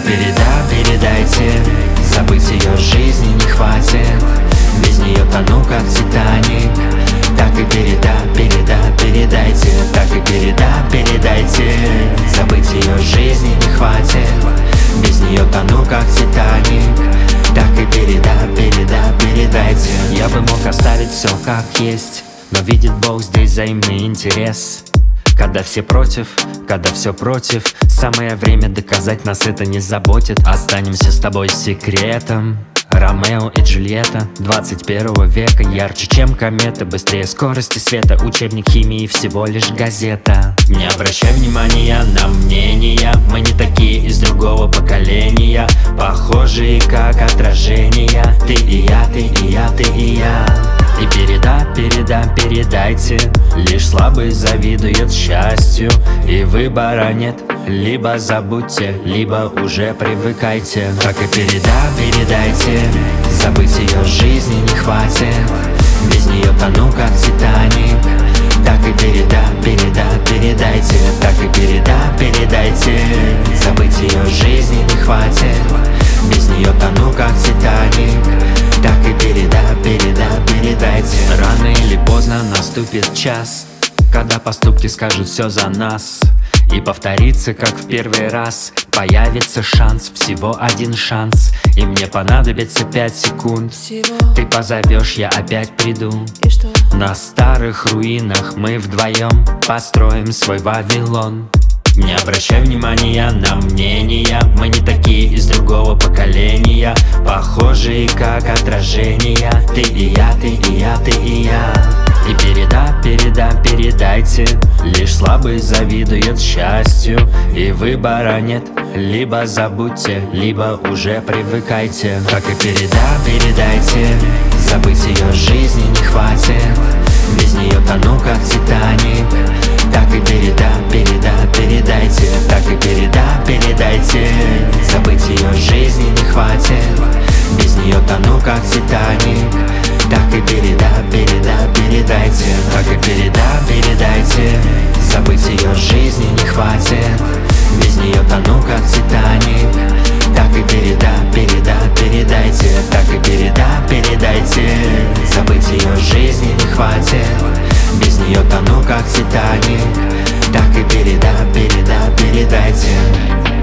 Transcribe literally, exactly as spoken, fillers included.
переда, передайте. Забыть ее жизни не хватит. Без нее тону, как Титаник. Так и переда, переда, передайте. Так и переда, передайте. Забыть ее жизни не хватит. Без нее тону, как Титаник. Так и переда, переда, передайте. Я бы мог оставить все как есть, но видит Бог здесь взаимный интерес. Когда все против, когда все против, самое время доказать, нас это не заботит. Останемся с тобой секретом. Ромео и Джульетта двадцать первого века, ярче, чем комета, быстрее скорости света. Учебник химии всего лишь газета. Не обращай внимания на мнения, мы не такие, из другого поколения, похожие как отражения. Ты и я, ты и я, ты и я. И переда, переда, передайте. Лишь слабый завидует счастью, и выбора нет. Либо забудьте, либо уже привыкайте. Так и переда, передайте. Забыть ее жизни не хватит. Без нее тону, как Титаник. Так и переда, переда, передайте. Так и переда, передайте. Забыть ее жизни не хватит. Без нее тону, как Титаник. Так и переда, переда, передайте. Рано или поздно наступит час, когда поступки скажут все за нас. И повторится, как в первый раз. Появится шанс, всего один шанс. И мне понадобится пять секунд всего. Ты позовешь, я опять приду. И что? На старых руинах мы вдвоем построим свой Вавилон. Не обращай внимания на мнения, мы не такие, из другого поколения, похожие как отражения. Ты и я, ты и я, ты и я. И переда, переда, передайте. Лишь слабый завидует счастью, и выбора нет. Либо забудьте, либо уже привыкайте. Так и переда, передайте. Забыть ее жизни не хватит. Без нее тону, как Титаник. Так и переда, переда, передайте. Так и переда, передайте. Забыть ее жизни не хватит. Без нее тону, как Титаник. Так и переда, переда, передайте. Так и переда, передайте. Забыть ее жизни не хватит. Без нее тону, как Титаник. Так и переда, переда, передайте. Так и переда, передайте. Забыть ее жизни не хватит. Без нее тону, как Титаник. Так и переда, переда, передайте.